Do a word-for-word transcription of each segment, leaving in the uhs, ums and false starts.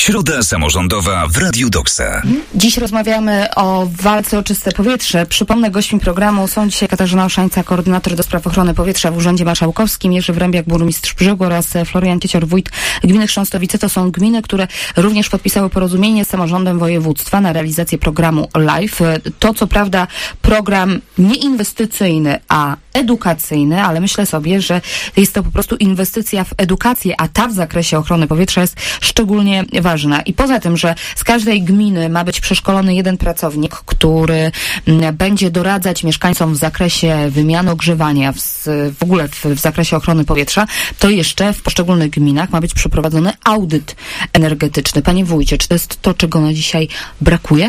Środa samorządowa w Radiu Doksa. Dziś rozmawiamy o walce o czyste powietrze. Przypomnę, gośćmi programu są dzisiaj Katarzyna Oszańca, koordynator do spraw ochrony powietrza w Urzędzie Marszałkowskim, Jerzy Wrębiak, burmistrz Brzegu oraz Florian Ciecior, wójt gminy Chrząstowice. To są gminy, które również podpisały porozumienie z samorządem województwa na realizację programu LIFE. To co prawda program nie inwestycyjny, a edukacyjny, ale myślę sobie, że jest to po prostu inwestycja w edukację, a ta w zakresie ochrony powietrza jest szczególnie ważna. I poza tym, że z każdej gminy ma być przeszkolony jeden pracownik, który będzie doradzać mieszkańcom w zakresie wymiany ogrzewania, w, w ogóle w, w zakresie ochrony powietrza, to jeszcze w poszczególnych gminach ma być przeprowadzony audyt energetyczny. Panie wójcie, czy to jest to, czego na dzisiaj brakuje?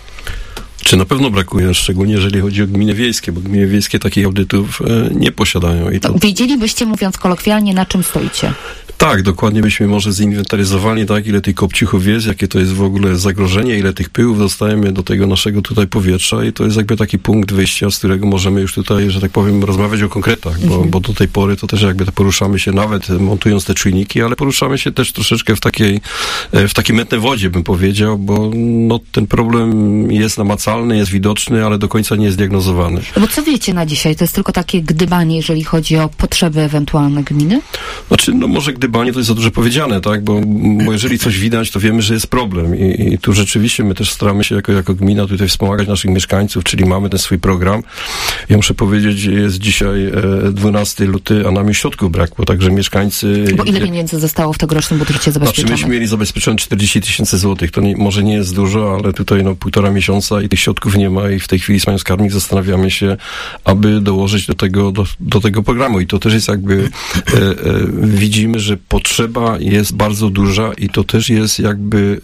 Czy na pewno brakuje, szczególnie jeżeli chodzi o gminy wiejskie, bo gminy wiejskie takich audytów e, nie posiadają. I to... Wiedzielibyście, mówiąc kolokwialnie, na czym stoicie? Tak, dokładnie byśmy może zinwentaryzowali, tak, ile tych kopciuchów jest, jakie to jest w ogóle zagrożenie, ile tych pyłów dostajemy do tego naszego tutaj powietrza i to jest jakby taki punkt wyjścia, z którego możemy już tutaj, że tak powiem, rozmawiać o konkretach, bo, mhm. bo do tej pory to też jakby poruszamy się nawet montując te czujniki, ale poruszamy się też troszeczkę w takiej, w takiej mętnej wodzie, bym powiedział, bo no, ten problem jest namacalny, jest widoczny, ale do końca nie jest diagnozowany. Bo co wiecie na dzisiaj? To jest tylko takie gdybanie, jeżeli chodzi o potrzeby ewentualne gminy? Znaczy, no może gdybanie to jest za dużo powiedziane, tak, bo, bo jeżeli coś widać, to wiemy, że jest problem i, i tu rzeczywiście my też staramy się jako, jako gmina tutaj wspomagać naszych mieszkańców, czyli mamy ten swój program. Ja muszę powiedzieć, jest dzisiaj e, dwunastego lutego, a nam już środków brakło, także mieszkańcy... Bo ile pieniędzy zostało w tegorocznym budżecie zabezpieczone? Znaczy myśmy mieli zabezpieczone czterdzieści tysięcy złotych, to nie, może nie jest dużo, ale tutaj no półtora miesiąca i tych środków nie ma i w tej chwili z panią skarbnik zastanawiamy się, aby dołożyć do tego, do, do tego programu i to też jest jakby, e, e, widzimy, że potrzeba jest bardzo duża i to też jest jakby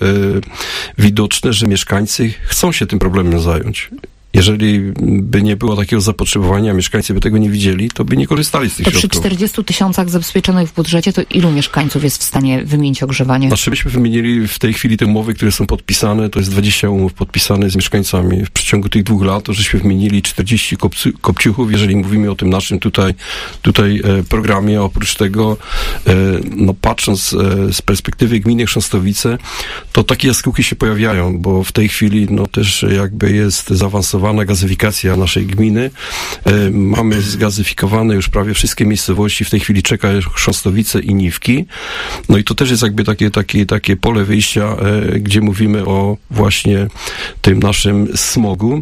e, widoczne, że mieszkańcy chcą się tym problemem zająć. Jeżeli by nie było takiego zapotrzebowania, mieszkańcy by tego nie widzieli, to by nie korzystali z tych to środków. Przy czterdziestu tysiącach zabezpieczonych w budżecie, to ilu mieszkańców jest w stanie wymienić ogrzewanie? Znaczy byśmy wymienili w tej chwili te umowy, które są podpisane, to jest dwadzieścia umów podpisanych z mieszkańcami. W przeciągu tych dwóch lat to żeśmy wymienili czterdzieści kopcu, kopciuchów, jeżeli mówimy o tym naszym tutaj, tutaj e, programie. Oprócz tego, e, no patrząc e, z perspektywy gminy Chrząstowice, to takie jaskółki się pojawiają, bo w tej chwili no też jakby jest zaawansowana gazyfikacja naszej gminy. E, mamy zgazyfikowane już prawie wszystkie miejscowości. W tej chwili czeka Chrząstowice i Niwki. No i to też jest jakby takie, takie, takie pole wyjścia, e, gdzie mówimy o właśnie tym naszym smogu.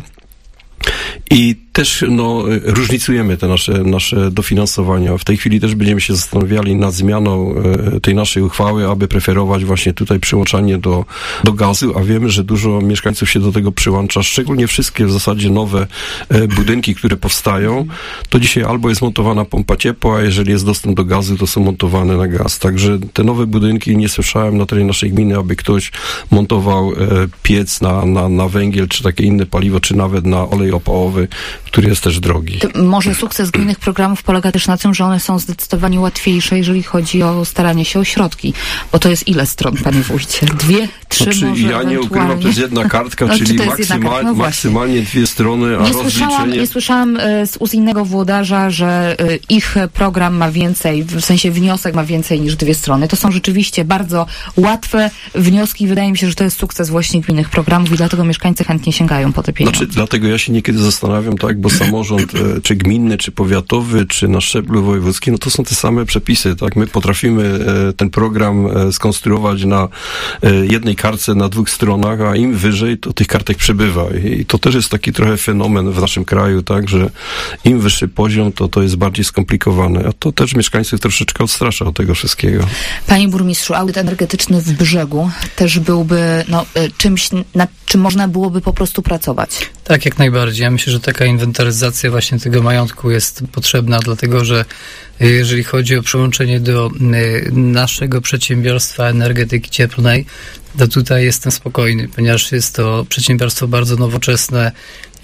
I też no, różnicujemy te nasze, nasze dofinansowania. W tej chwili też będziemy się zastanawiali nad zmianą e, tej naszej uchwały, aby preferować właśnie tutaj przyłączanie do, do gazu, a wiemy, że dużo mieszkańców się do tego przyłącza, szczególnie wszystkie w zasadzie nowe e, budynki, które powstają, to dzisiaj albo jest montowana pompa ciepła, a jeżeli jest dostęp do gazu, to są montowane na gaz. Także te nowe budynki, nie słyszałem na terenie naszej gminy, aby ktoś montował e, piec na, na, na węgiel, czy takie inne paliwo, czy nawet na olej opałowy, który jest też drogi. To może sukces gminnych programów polega też na tym, że one są zdecydowanie łatwiejsze, jeżeli chodzi o staranie się o środki. Bo to jest ile stron, panie wójcie? Dwie, trzy znaczy, może ja nie ukrywam, to jest jedna kartka, no, czyli maksymal, kartka? No maksymalnie dwie strony, a nie rozliczenie... Słyszałam, nie słyszałam y, z ust innego włodarza, że y, ich program ma więcej, w sensie wniosek ma więcej niż dwie strony. To są rzeczywiście bardzo łatwe wnioski. Wydaje mi się, że to jest sukces właśnie gminnych programów i dlatego mieszkańcy chętnie sięgają po te pieniądze. Znaczy, dlatego ja się niekiedy zastanawiam, tak, bo samorząd, e, czy gminny, czy powiatowy, czy na szczeblu wojewódzkim, no to są te same przepisy, tak. My potrafimy e, ten program e, skonstruować na e, jednej kartce, na dwóch stronach, a im wyżej, to tych kartek przybywa. I, i to też jest taki trochę fenomen w naszym kraju, tak, że im wyższy poziom, to to jest bardziej skomplikowane. A to też mieszkańców troszeczkę odstrasza od tego wszystkiego. Panie burmistrzu, audyt energetyczny w Brzegu też byłby no, czymś, nad czym można byłoby po prostu pracować. Tak, jak najbardziej. Ja myślę, że taka inwentaryzacja właśnie tego majątku jest potrzebna, dlatego że jeżeli chodzi o przyłączenie do naszego przedsiębiorstwa energetyki cieplnej, to tutaj jestem spokojny, ponieważ jest to przedsiębiorstwo bardzo nowoczesne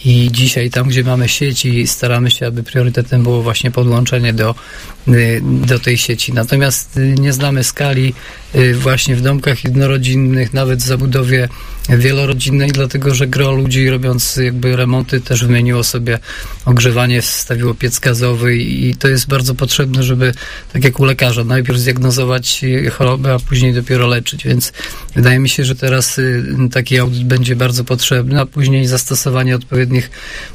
i dzisiaj tam, gdzie mamy sieci, staramy się, aby priorytetem było właśnie podłączenie do, do tej sieci. Natomiast nie znamy skali właśnie w domkach jednorodzinnych, nawet w zabudowie wielorodzinnej, dlatego że gro ludzi, robiąc jakby remonty, też wymieniło sobie ogrzewanie, wstawiło piec gazowy i to jest bardzo potrzebne, żeby, tak jak u lekarza, najpierw zdiagnozować chorobę, a później dopiero leczyć, więc wydaje mi się, że teraz taki audyt będzie bardzo potrzebny, a później zastosowanie odpowiednich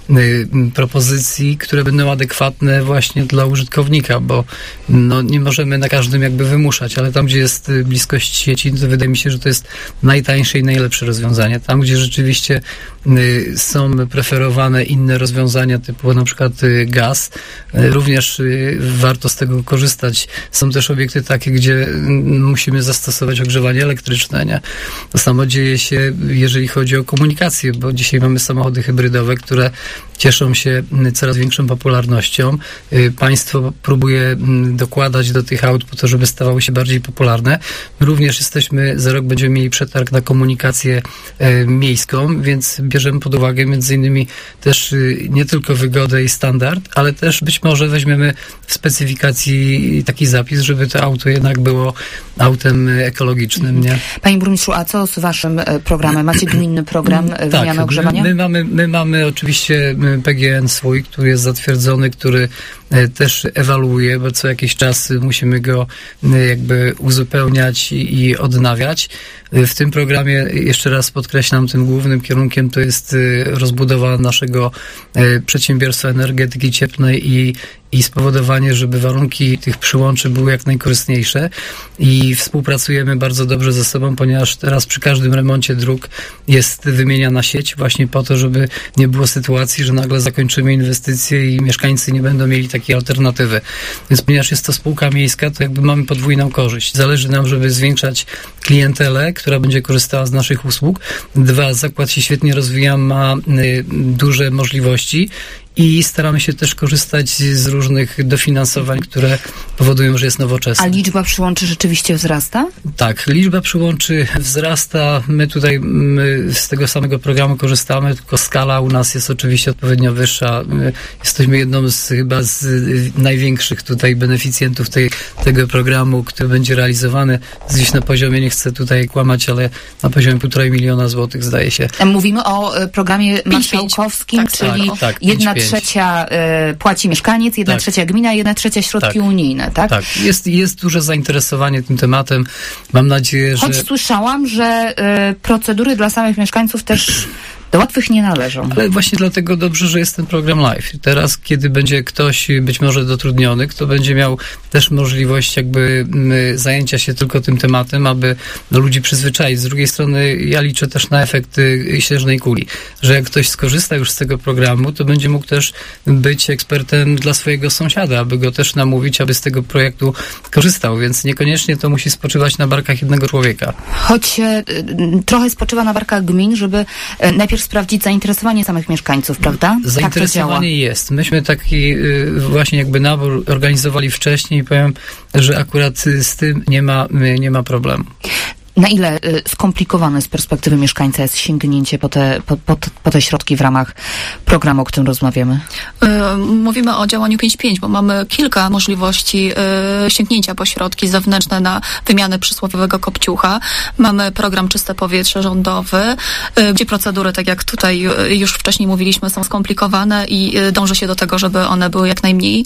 propozycji, które będą adekwatne właśnie dla użytkownika, bo no, nie możemy na każdym jakby wymuszać, ale tam, gdzie jest bliskość sieci, to wydaje mi się, że to jest najtańsze i najlepsze rozwiązanie. Tam, gdzie rzeczywiście y, są preferowane inne rozwiązania, typu na przykład y, gaz, y, również y, warto z tego korzystać. Są też obiekty takie, gdzie y, musimy zastosować ogrzewanie elektryczne, nie? To samo dzieje się, jeżeli chodzi o komunikację, bo dzisiaj mamy samochody hybrydowe, które cieszą się coraz większą popularnością. Państwo próbuje dokładać do tych aut po to, żeby stawały się bardziej popularne. My również jesteśmy, za rok będziemy mieli przetarg na komunikację e, miejską, więc bierzemy pod uwagę między innymi też y, nie tylko wygodę i standard, ale też być może weźmiemy w specyfikacji taki zapis, żeby to auto jednak było autem ekologicznym, nie? Panie burmistrzu, a co z waszym programem? Macie gminny program wymiany tak, ogrzewania? My, my, mamy, my mamy oczywiście P G N swój, który jest zatwierdzony, który też ewaluuje, bo co jakiś czas musimy go jakby uzupełniać i, i odnawiać. W tym programie, jeszcze raz podkreślam, tym głównym kierunkiem to jest rozbudowa naszego przedsiębiorstwa energetyki cieplnej i i spowodowanie, żeby warunki tych przyłączy były jak najkorzystniejsze i współpracujemy bardzo dobrze ze sobą, ponieważ teraz przy każdym remoncie dróg jest wymieniana sieć właśnie po to, żeby nie było sytuacji, że nagle zakończymy inwestycje i mieszkańcy nie będą mieli takiej alternatywy. Więc ponieważ jest to spółka miejska, to jakby mamy podwójną korzyść. Zależy nam, żeby zwiększać klientelę, która będzie korzystała z naszych usług. Dwa, zakład się świetnie rozwija, ma y, duże możliwości i staramy się też korzystać z różnych dofinansowań, które powodują, że jest nowoczesne. A liczba przyłączy rzeczywiście wzrasta? Tak, liczba przyłączy wzrasta. My tutaj my z tego samego programu korzystamy, tylko skala u nas jest oczywiście odpowiednio wyższa. My jesteśmy jedną z chyba z największych tutaj beneficjentów tej, tego programu, który będzie realizowany gdzieś na poziomie, nie chcę tutaj kłamać, ale na poziomie półtorej miliona złotych, zdaje się. Mówimy o programie marszałkowskim, tak, czyli tak, tak, jedna pięć, trzecia y, płaci mieszkaniec, jedna tak. trzecia gmina, jedna trzecia środki tak. unijne, tak? Tak, jest, jest duże zainteresowanie tym tematem. Mam nadzieję, że... Choć słyszałam, że y, procedury dla samych mieszkańców też do łatwych nie należą. Ale właśnie dlatego dobrze, że jest ten program live. Teraz, kiedy będzie ktoś być może dotrudniony, kto będzie miał też możliwość jakby y, zajęcia się tylko tym tematem, aby no, ludzi przyzwyczaić. Z drugiej strony ja liczę też na efekt y, śnieżnej kuli, że jak ktoś skorzysta już z tego programu, to będzie mógł też być ekspertem dla swojego sąsiada, aby go też namówić, aby z tego projektu korzystał, więc niekoniecznie to musi spoczywać na barkach jednego człowieka. Choć y, trochę spoczywa na barkach gmin, żeby y, najpierw sprawdzić zainteresowanie samych mieszkańców, prawda? Zainteresowanie tak jest. Myśmy taki y, właśnie jakby nabór organizowali wcześniej i powiem, że akurat z tym nie ma, nie ma problemu. Na ile y, skomplikowane z perspektywy mieszkańca jest sięgnięcie po te, po, po, po te środki w ramach programu, o którym rozmawiamy? Y, mówimy o działaniu pięć pięć, bo mamy kilka możliwości y, sięgnięcia po środki zewnętrzne na wymianę przysłowiowego kopciucha. Mamy program Czyste Powietrze rządowy, y, gdzie procedury, tak jak tutaj y, już wcześniej mówiliśmy, są skomplikowane i y, dąży się do tego, żeby one były jak najmniej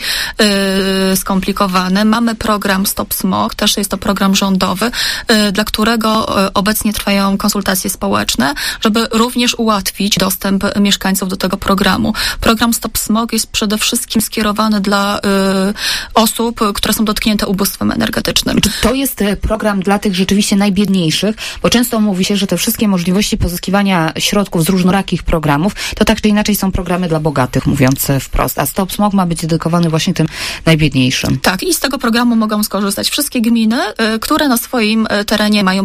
y, skomplikowane. Mamy program Stop Smog, też jest to program rządowy, y, dla którego obecnie trwają konsultacje społeczne, żeby również ułatwić dostęp mieszkańców do tego programu. Program Stop Smog jest przede wszystkim skierowany dla y, osób, które są dotknięte ubóstwem energetycznym. Czy to jest program dla tych rzeczywiście najbiedniejszych? Bo często mówi się, że te wszystkie możliwości pozyskiwania środków z różnorakich programów, to tak czy inaczej są programy dla bogatych, mówiąc wprost. A Stop Smog ma być dedykowany właśnie tym najbiedniejszym. Tak, i z tego programu mogą skorzystać wszystkie gminy, y, które na swoim terenie mają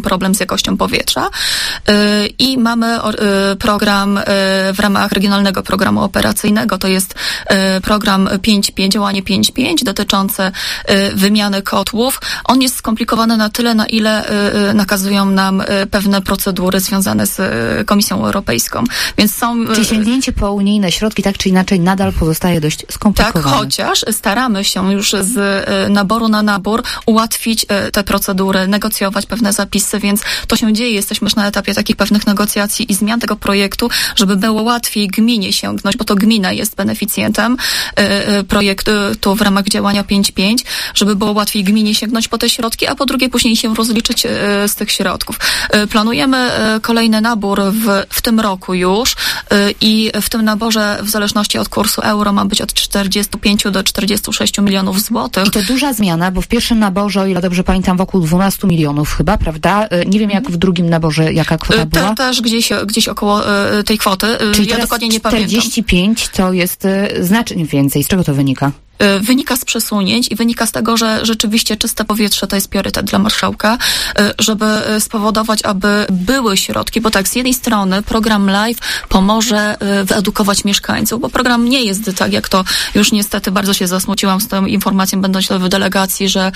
problem z jakością powietrza. I mamy program w ramach Regionalnego Programu Operacyjnego, to jest program pięć pięć, działanie pięć pięć dotyczące wymiany kotłów. On jest skomplikowany na tyle, na ile nakazują nam pewne procedury związane z Komisją Europejską. Więc są... Czyli sięgnięcie po unijne środki tak czy inaczej nadal pozostaje dość skomplikowane. Tak, chociaż staramy się już z naboru na nabór ułatwić te procedury, negocjować pewne zapisy, więc to się dzieje. Jesteśmy już na etapie takich pewnych negocjacji i zmian tego projektu, żeby było łatwiej gminie sięgnąć, bo to gmina jest beneficjentem projektu w ramach działania pięć pięć, żeby było łatwiej gminie sięgnąć po te środki, a po drugie później się rozliczyć z tych środków. Planujemy kolejny nabór w, w tym roku już i w tym naborze w zależności od kursu euro ma być od czterdziestu pięciu do czterdziestu sześciu milionów złotych. I to duża zmiana, bo w pierwszym naborze, o ile dobrze pamiętam, wokół dwunastu milionów chyba, prawda? Nie wiem, jak w drugim naborze, jaka kwota była? Te, też gdzieś, gdzieś około tej kwoty. Czyli ja dokładnie nie pamiętam. czterdzieści pięć to jest znacznie więcej. Z czego to wynika? Wynika z przesunięć i wynika z tego, że rzeczywiście czyste powietrze to jest priorytet dla marszałka, żeby spowodować, aby były środki, bo tak, z jednej strony program LIFE pomoże wyedukować mieszkańców, bo program nie jest tak, jak to już niestety bardzo się zasmuciłam z tą informacją, będąc w delegacji, że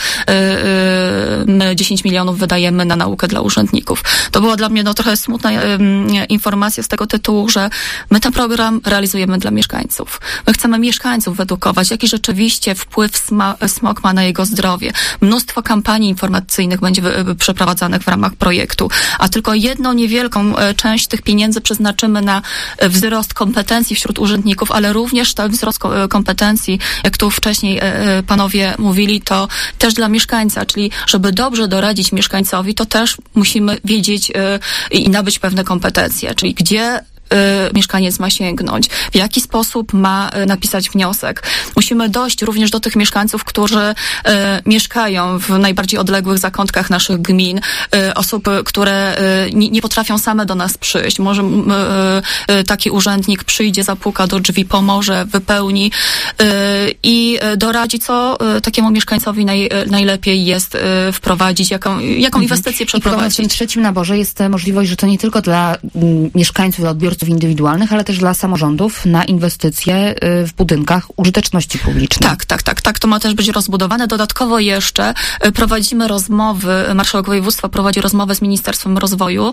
my dziesięć milionów wydajemy na naukę dla urzędników. To była dla mnie no, trochę smutna informacja z tego tytułu, że my ten program realizujemy dla mieszkańców. My chcemy mieszkańców wyedukować, jaki rzeczy Oczywiście wpływ sma- smog ma na jego zdrowie. Mnóstwo kampanii informacyjnych będzie wy- przeprowadzanych w ramach projektu, a tylko jedną niewielką e, część tych pieniędzy przeznaczymy na e, wzrost kompetencji wśród urzędników, ale również ten wzrost ko- kompetencji, jak tu wcześniej e, panowie mówili, to też dla mieszkańca, czyli żeby dobrze doradzić mieszkańcowi, to też musimy wiedzieć e, i nabyć pewne kompetencje, czyli gdzie Y, mieszkaniec ma sięgnąć, w jaki sposób ma y, napisać wniosek. Musimy dojść również do tych mieszkańców, którzy y, mieszkają w najbardziej odległych zakątkach naszych gmin, y, osób, które y, nie, nie potrafią same do nas przyjść. Może y, y, taki urzędnik przyjdzie, zapuka do drzwi, pomoże, wypełni y, i doradzi, co y, takiemu mieszkańcowi naj, najlepiej jest y, wprowadzić, jaką, jaką mhm. inwestycję przeprowadzić. I w tym trzecim naborze jest możliwość, że to nie tylko dla m, mieszkańców, dla odbiorców indywidualnych, ale też dla samorządów na inwestycje w budynkach użyteczności publicznej. Tak, tak, tak, tak. To ma też być rozbudowane. Dodatkowo jeszcze prowadzimy rozmowy, marszałek województwa prowadzi rozmowę z Ministerstwem Rozwoju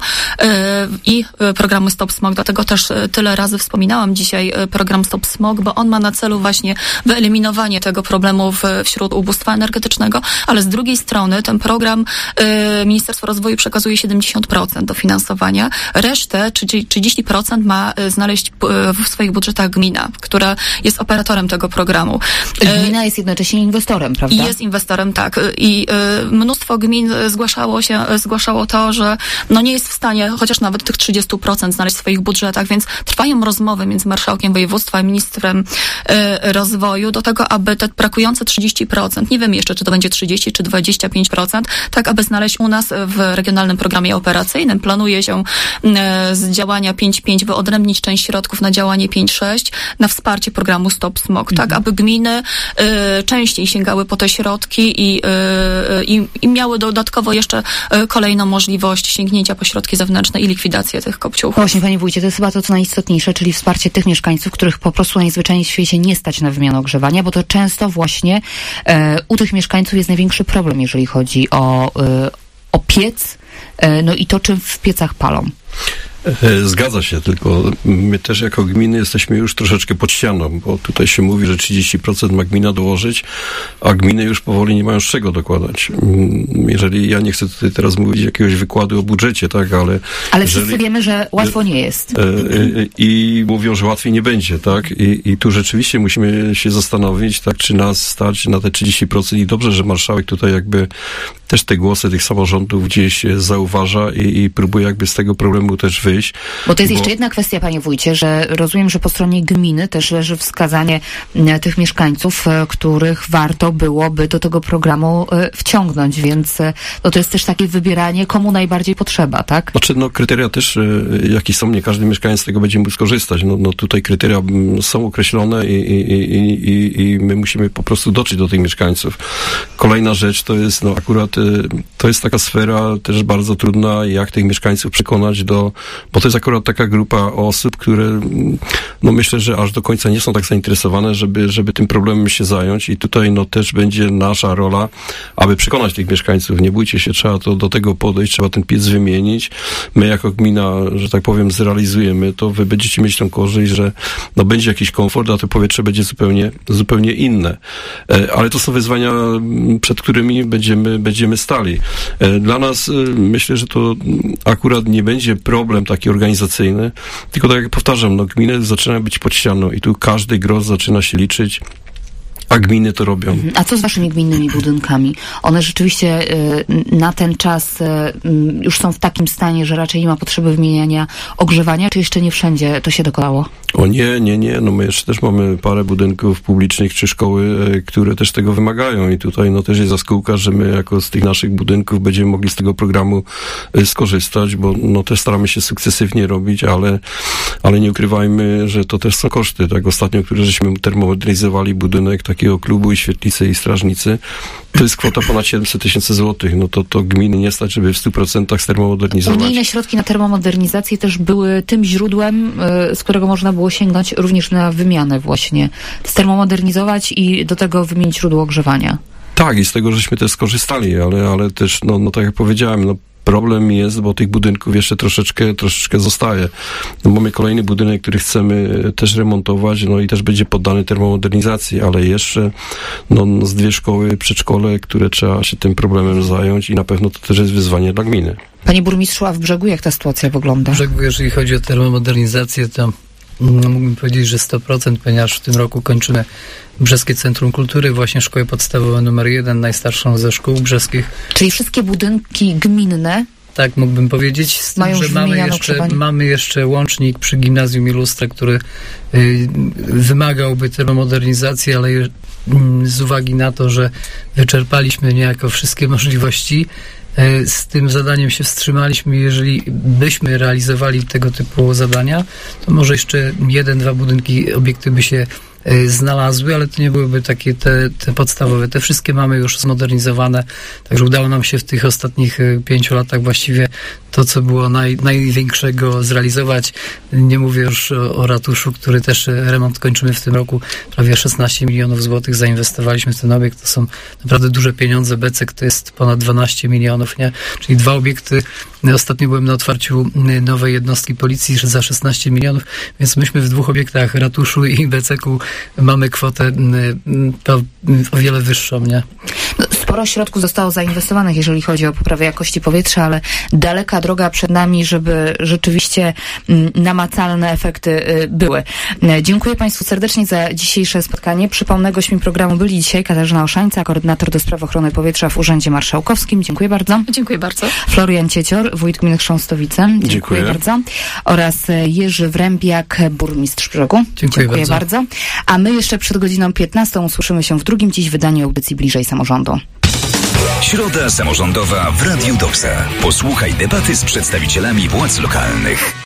i programu Stop Smog. Dlatego też tyle razy wspominałam dzisiaj program Stop Smog, bo on ma na celu właśnie wyeliminowanie tego problemu wśród ubóstwa energetycznego, ale z drugiej strony ten program Ministerstwo Rozwoju przekazuje siedemdziesiąt procent dofinansowania. Resztę, czyli trzydzieści procent ma znaleźć w swoich budżetach gmina, która jest operatorem tego programu. Gmina jest jednocześnie inwestorem, prawda? Jest inwestorem, tak. I mnóstwo gmin zgłaszało się, zgłaszało to, że no nie jest w stanie chociaż nawet tych trzydzieści procent znaleźć w swoich budżetach, więc trwają rozmowy między marszałkiem województwa i ministrem rozwoju do tego, aby te brakujące trzydzieści procent, nie wiem jeszcze, czy to będzie trzydzieści czy dwadzieścia pięć procent, tak aby znaleźć u nas w regionalnym programie operacyjnym. Planuje się z działania pięć pięć wyodrębnić część środków na działanie pięć sześć na wsparcie programu Stop Smog, mhm. tak aby gminy y, częściej sięgały po te środki i, y, i, i miały dodatkowo jeszcze y, kolejną możliwość sięgnięcia po środki zewnętrzne i likwidację tych kopciuchów. Właśnie, panie wójcie, to jest chyba to, co najistotniejsze, czyli wsparcie tych mieszkańców, których po prostu najzwyczajniej w świecie nie stać na wymianę ogrzewania, bo to często właśnie e, u tych mieszkańców jest największy problem, jeżeli chodzi o, e, o piec, e, no i to, czym w piecach palą. Zgadza się, tylko my też jako gminy jesteśmy już troszeczkę pod ścianą, bo tutaj się mówi, że trzydzieści procent ma gmina dołożyć, a gminy już powoli nie mają z czego dokładać. Jeżeli ja nie chcę tutaj teraz mówić jakiegoś wykładu o budżecie, tak, ale... Ale jeżeli, wszyscy wiemy, że łatwo nie jest. I mówią, że łatwiej nie będzie, tak, i, i tu rzeczywiście musimy się zastanowić, tak, czy nas stać na te trzydzieści procent i dobrze, że marszałek tutaj jakby też te głosy tych samorządów gdzieś zauważa i, i próbuje jakby z tego problemu też wyjść. Bo to jest bo... jeszcze jedna kwestia, panie wójcie, że rozumiem, że po stronie gminy też leży wskazanie tych mieszkańców, których warto byłoby do tego programu wciągnąć, więc no to jest też takie wybieranie, komu najbardziej potrzeba, tak? Znaczy, no kryteria też, jakie są, nie każdy mieszkaniec z tego będzie mógł skorzystać. No, no tutaj kryteria są określone i, i, i, i, i my musimy po prostu dotrzeć do tych mieszkańców. Kolejna rzecz to jest, no akurat to jest taka sfera też bardzo trudna, jak tych mieszkańców przekonać do, bo to jest akurat taka grupa osób, które no myślę, że aż do końca nie są tak zainteresowane, żeby, żeby tym problemem się zająć i tutaj no też będzie nasza rola, aby przekonać tych mieszkańców. Nie bójcie się, trzeba to do tego podejść, trzeba ten piec wymienić. My jako gmina, że tak powiem, zrealizujemy to, wy będziecie mieć tą korzyść, że no będzie jakiś komfort, a to powietrze będzie zupełnie, zupełnie inne. Ale to są wyzwania, przed którymi będziemy, będziemy stali. Dla nas myślę, że to akurat nie będzie problem taki organizacyjny, tylko tak jak powtarzam, no gminy zaczynają być pod ścianą i tu każdy grosz zaczyna się liczyć, a gminy to robią. A co z waszymi gminnymi budynkami? One rzeczywiście y, na ten czas y, już są w takim stanie, że raczej nie ma potrzeby wymieniania ogrzewania, czy jeszcze nie wszędzie to się dokonało? O nie, nie, nie. No my jeszcze też mamy parę budynków publicznych czy szkoły, y, które też tego wymagają i tutaj no też jest jaskółka, że my jako z tych naszych budynków będziemy mogli z tego programu y, skorzystać, bo no też staramy się sukcesywnie robić, ale, ale nie ukrywajmy, że to też są koszty. Tak ostatnio, które żeśmy termomodernizowali budynek, tak takiego klubu i świetlicy i strażnicy, to jest kwota ponad siedemset tysięcy złotych. No to, to gminy nie stać, żeby w stu procentach stermomodernizować. Unijne środki na termomodernizację też były tym źródłem, z którego można było sięgnąć również na wymianę właśnie. Stermomodernizować i do tego wymienić źródło ogrzewania. Tak, i z tego żeśmy też skorzystali, ale, ale też, no, no tak jak powiedziałem, no problem jest, bo tych budynków jeszcze troszeczkę, troszeczkę zostaje. No, mamy kolejny budynek, który chcemy też remontować, no i też będzie poddany termomodernizacji, ale jeszcze no, no z dwie szkoły, przedszkole, które trzeba się tym problemem zająć i na pewno to też jest wyzwanie dla gminy. Panie burmistrzu, a w Brzegu jak ta sytuacja wygląda? W Brzegu, jeżeli chodzi o termomodernizację, to no, mógłbym powiedzieć, że sto procent, ponieważ w tym roku kończymy Brzeskie Centrum Kultury, właśnie szkołę podstawową numer jeden, najstarszą ze szkół brzeskich. Czyli wszystkie budynki gminne? Tak, mógłbym powiedzieć, z tym, mają że mamy jeszcze, mamy jeszcze łącznik przy Gimnazjum Ilustra, który y, wymagałby termomodernizacji, ale y, z uwagi na to, że wyczerpaliśmy niejako wszystkie możliwości, y, z tym zadaniem się wstrzymaliśmy. Jeżeli byśmy realizowali tego typu zadania, to może jeszcze jeden, dwa budynki, obiekty by się znalazły, ale to nie byłyby takie te, te podstawowe. Te wszystkie mamy już zmodernizowane, także udało nam się w tych ostatnich pięciu latach właściwie to, co było naj, największego zrealizować. Nie mówię już o, o ratuszu, który też remont kończymy w tym roku. Prawie szesnaście milionów złotych zainwestowaliśmy w ten obiekt. To są naprawdę duże pieniądze. Becek to jest ponad dwanaście milionów, nie? Czyli dwa obiekty. Ostatnio byłem na otwarciu nowej jednostki policji za szesnaście milionów, więc myśmy w dwóch obiektach, ratuszu i Beceku, mamy kwotę to o wiele wyższą, nie? No, sporo środków zostało zainwestowanych, jeżeli chodzi o poprawę jakości powietrza, ale daleka droga przed nami, żeby rzeczywiście namacalne efekty były. Dziękuję Państwu serdecznie za dzisiejsze spotkanie. Przypomnę, gośćmi programu byli dzisiaj Katarzyna Oszańca, koordynator do spraw ochrony powietrza w Urzędzie Marszałkowskim. Dziękuję bardzo. Dziękuję bardzo. Florian Ciecior, wójt gminy Chrząstowice. Dziękuję, Dziękuję bardzo. Oraz Jerzy Wrębiak, burmistrz Brzegu. Dziękuję, Dziękuję bardzo. bardzo. A my jeszcze przed godziną piętnastą usłyszymy się w drugim dziś wydaniu audycji Bliżej Samorządu. Środa samorządowa w Radiu Doksa. Posłuchaj debaty z przedstawicielami władz lokalnych.